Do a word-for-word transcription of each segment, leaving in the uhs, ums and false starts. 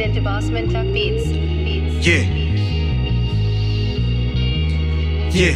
tuned into Bossman Tuck Beats. Beats. Yeah. Yeah.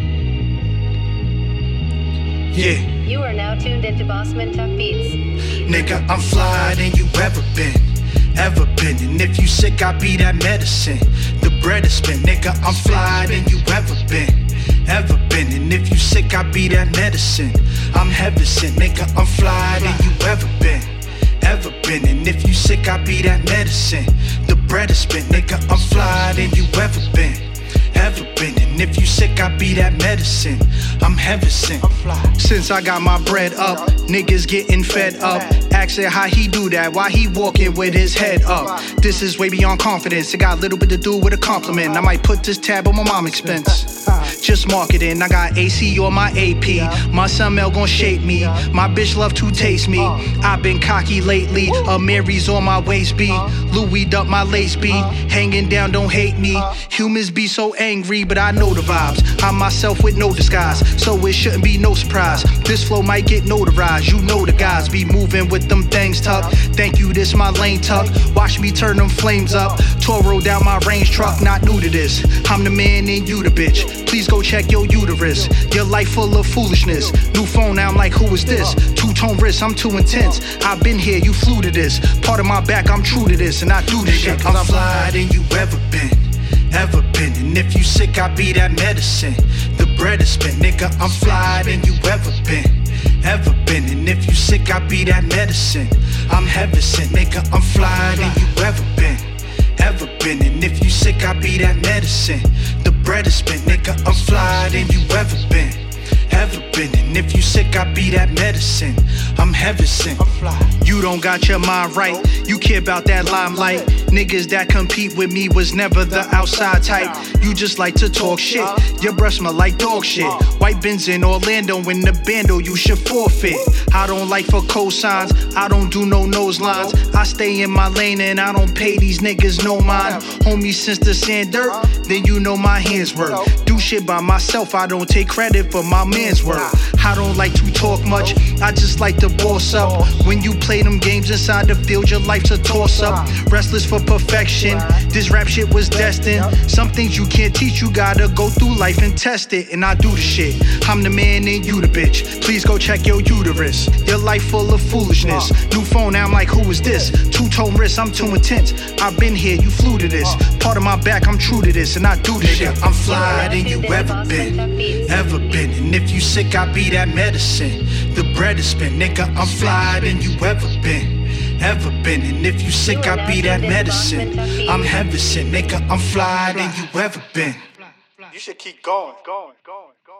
Yeah. You are now tuned into Bossman Tuck Beats. Beats. Nigga, I'm flyer than you ever been. Ever been. And if you sick, I be that medicine. The bread is spent. Nigga, I'm flyer than you ever been. Ever been. And if you sick, I be that medicine. I'm heaven sent. Nigga, I'm flyer than you ever been. Ever been. And if you sick, I be that medicine. The bread is spent. Nigga, I'm flyer than you ever been. Ever been. And if you sick, I be that medicine. I'm heaven sent. Since I got my bread up, niggas getting fed up. Asking how he do that, why he walking with his head up. This is way beyond confidence. It got a little bit to do with a compliment. I might put this tab on my mom expense. Just marketing, I got A C on my A P. My son Mel gon' shape me. My bitch love to taste me. I've been cocky lately. A Mary's on my waist beat. Louis up my lace beat. Hanging down, don't hate me. Humans be so angry, but I know the vibes. I'm myself with no disguise, so it shouldn't be no surprise. This flow might get notarized. You know the guys be moving with them things tuck. Thank you, this my lane tuck. Watch me turn them flames up. Toro down my range truck, not new to this. I'm the man and you the bitch. Please go check your uterus. Your life full of foolishness. New phone, now I'm like, who is this? Two-tone wrist, I'm too intense. I've been here, you flew to this. Part of my back, I'm true to this, and I do this shit. I'm flyer than you ever been. Ever been. And if you sick, I be that medicine. The bread is spent. Nigga, I'm flyer than you ever been. Ever been. And if you sick, I be that medicine. I'm heaven sent. Nigga, I'm flyer than you ever been. Ever been. And if you sick, I be that medicine. The bread is spent. Nigga, I'm flyer than you ever been. Ever been. And if you sick, I be that medicine. I'm heaven sent. You don't got your mind right. You care about that limelight. Niggas that compete with me was never the outside type. You just like to talk shit. Your breath smell like dog shit. White Benz in Orlando in the bando, you should forfeit. I don't like for cosigns. I don't do no nose lines. I stay in my lane and I don't pay these niggas no mind. Homie, since the sand dirt, then you know my hands work. Do shit by myself, I don't take credit for my man's work. I don't like to talk much, I just like to boss up. When you play them games inside the field, your life's a toss up. Restless for perfection, this rap shit was destined. Some things you can't teach, you gotta go through life and test it. And I do the shit, I'm the man and you the bitch. Please go check your uterus. Your life full of foolishness. New phone, now I'm like, who is this? Two-tone wrist, I'm too intense. I've been here, you flew to this. Part of my back, I'm true to this, and I do the shit. I'm flyer than you ever been. Ever been. And if you sick, I be that medicine. The bread is spent. Nigga, I'm flyer than you ever been. Ever been. And if you sick, I be that medicine. I'm heaven sent. Nigga, I'm flyer than you ever been. You should keep going, going, going, going.